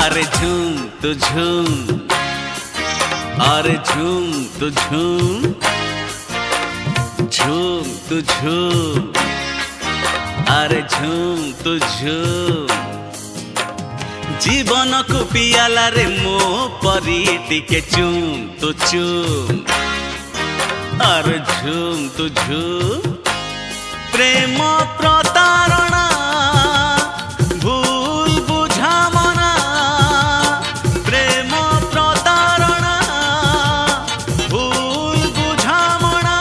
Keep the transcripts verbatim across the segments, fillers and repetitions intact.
अरे झूम तो झूम, अरे झूम तो झूम, झूम तो झूम, अरे झूम तो झूम। जीवन को पियाला रे मो परी टिके चूम तो चूम, अरे झूम तो झूम। प्रेम प्रतारणा भूल बुझामना, प्रेम प्रतारणा भूल बुझामना,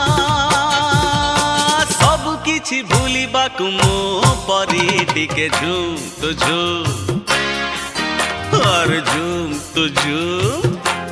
सब किछि भूलिबाकु मो परी टिके झूम तो झूम, अरे झूम तो झूम।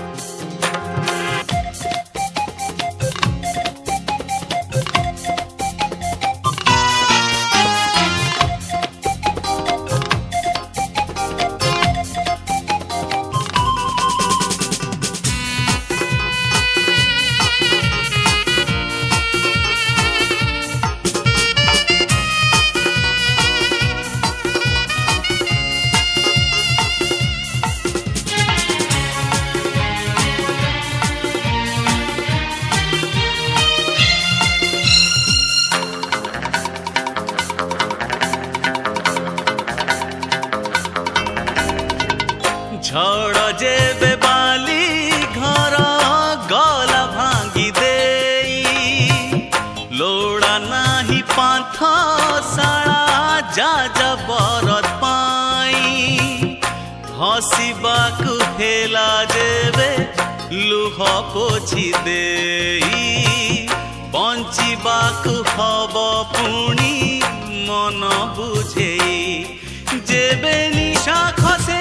झड़ जेबे बाली घर गला भांगी देई, लोड़ा नाही पांथ शाला जा जबरत पाई। हसीबाकु हेला जेबे लुह पोछि देई, बंचिबाकु हब पुणी मन बुझेई। जेबे निशा खसे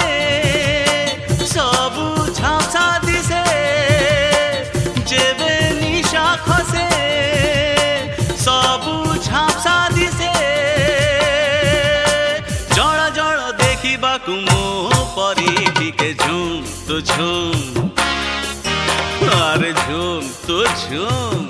सबु झांसा दिसे, जेबे निशा खसे सबु झांसा दिसे। जड़ जड़ देखिबाकु मो परी टिके झूम तो झूम, अरे झूम तो झूम।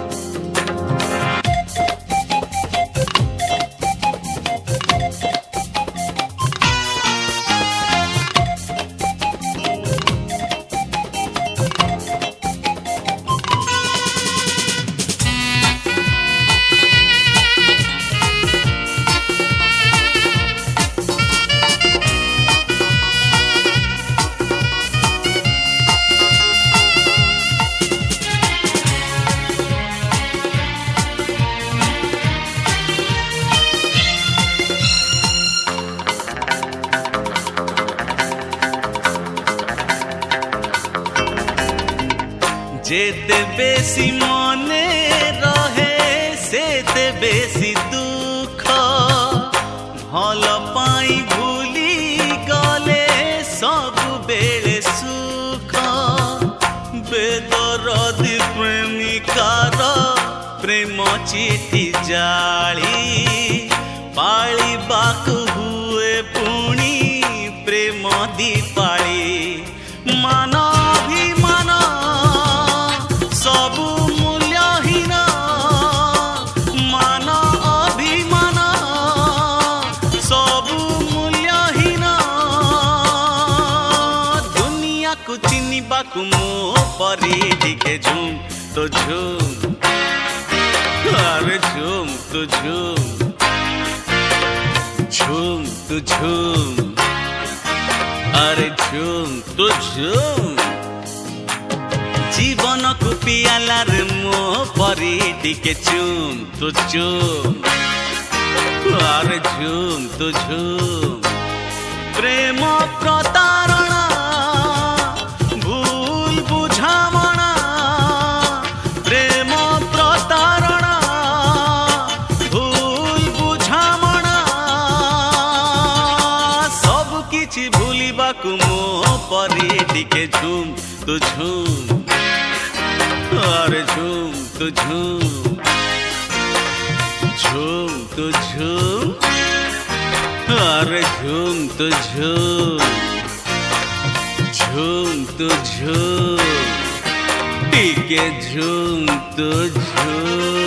जेते बेसी मने रहे सेते बेसी दुख, भल पाई भूली गले सबु बेले सुख। बेदरदी प्रेमिकार प्रेम चिठी जाली, पाळिबाकु हुए पुणी प्रेम दीपाली। मान अभिमान सबु मूल्यहीन, मान अभिमान सबु मूल्यहीन। दुनिया को चिन्हिबाकु मो परी टिके झूम तो झूम, अरे झूम तो झूम, झूम तो झूम, अरे झूम तो झूम। जीवन को पियाला रे मो परी टिके चूम तो चूम, अरे झूम तो झूम। प्रेम प्रतारणा भूल बुझामना, प्रेम प्रतारणा भूल बुझामना, सब किछि भूलिबाकु मो परी टिके झूम तो झूम, अरे झूम तो झूम, झूम तो झूम, अरे झूम तो झूम, झूम तो झूम, टिके झूम तो झूम।